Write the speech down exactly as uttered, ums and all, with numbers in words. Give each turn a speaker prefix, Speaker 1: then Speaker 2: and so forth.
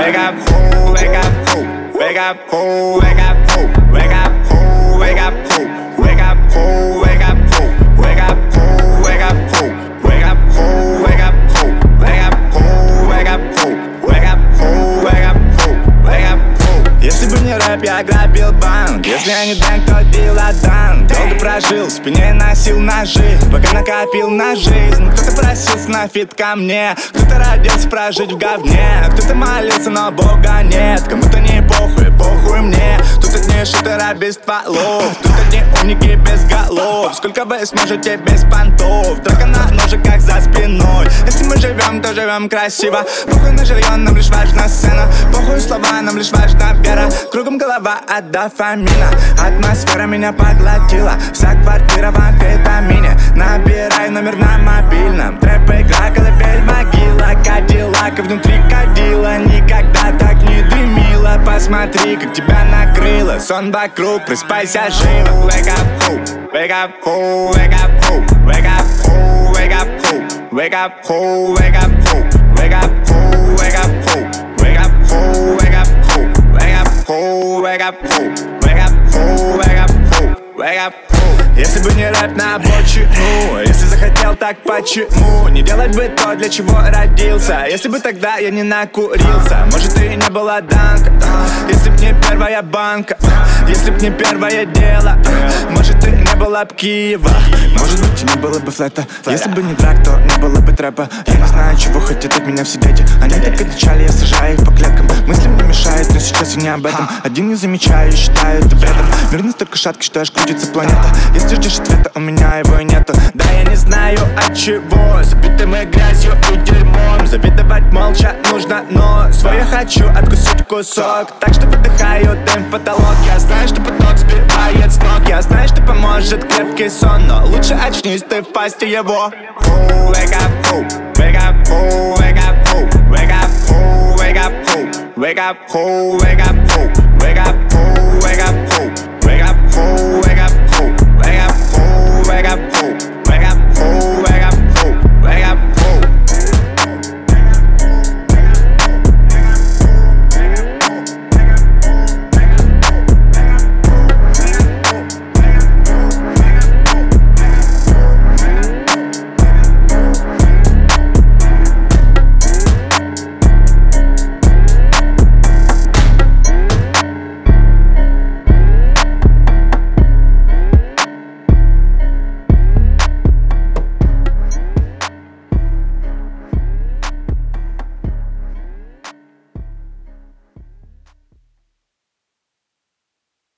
Speaker 1: wake up, who, wake up, who, wake up, who, wake up, who, wake up, who, wake up, who, wake up, who, wake up, who, wake up, who, wake up, who, wake up, who, wake up, who, wake up, who, wake up, who, wake up, who, wake up, who, wake up, who. Если бы не рэп, я грабил банк. Если я не дэнк, то Диладан. Долго прожил, в спине носил ножи, пока накопил на жизнь. Кто-то просился на фит ко мне, кто-то родился прожить в говне, кто-то молился, но Бога нет. Кому-то не похуй, похуй мне. Тут одни шутера без стволов, тут одни умники без голов. Сколько вы сможете без понтов? Драка на ноже, как за спиной. Если мы живем, то живем красиво. Похуй на жилье, нам лишь важна сцена. Похуй слова, нам лишь важна вера. Кругом голова от дофамина. Атмосфера меня поглотила. Вся квартира в амфетамине. Набирай номер на мобильном. Трэп игра, колыбель, могила. Кадиллак, и внутри кадила. Никогда так не дымила. Посмотри, как тебя накрыло. Сон вокруг, просыпайся живо. Wake up, who, wake up, who, wake up, who, wake up, who, wake up, who, wake up, who, wake up, who, wake up, who, wake up, who, wake up, who, wake up, who, wake up, who, wake up, who, wake up, who, wake up, who, wake up, who. Если бы не рэп на обочину, если захотел, так почему не делать бы то, для чего родился? Если бы тогда я не накурился, может и не было данка. Если б не первая банка, если б не первое дело, может и не было б Киева, может быть и не было бы флета. Если бы не драк, то не было бы трэпа. Я не знаю, чего хотят от меня все дети. Они так кричали, я сажаю их по клеткам. Мысли мне мешают, но сейчас я не об этом. Один не замечаю, считаю это бредом. Мир настолько шаткий, что аж крутится планета. Если ждешь ответа, у меня его и нету. Да, я не знаю от чего, забитым и грязью и дерьмом. Завидовать молча нужно, но свое хочу откусить кусок. Так что выдыхаю дым в потолок. Я знаю, что поток сбивает с ног. Я знаю, что поможет крепкий сон, но лучше очнись ты в пасти его. Who, wake up, who, wake up, who, wake up, who, wake up, who, wake up, who, wake up, who, wake up, who, wake up, who, wake up.